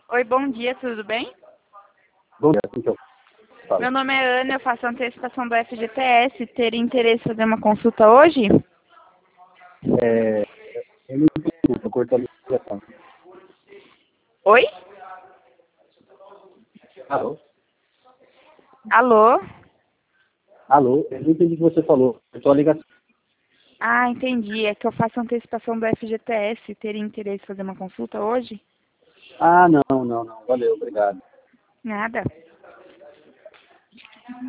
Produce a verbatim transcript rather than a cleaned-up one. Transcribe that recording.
Oi, bom dia, tudo bem? Bom dia, assim que eu falo. Meu nome é Ana, eu faço antecipação do F G T S. Teria interesse em fazer uma consulta hoje? É, eu não entendi, estou cortando a ligação. Oi? Alô? Alô? Alô? Eu não entendi o que você falou. Cortou a ligação. Ah, entendi. É que eu faço antecipação do F G T S. Teria interesse em fazer uma consulta hoje? Ah, não, não, não. Valeu, obrigado. Nada.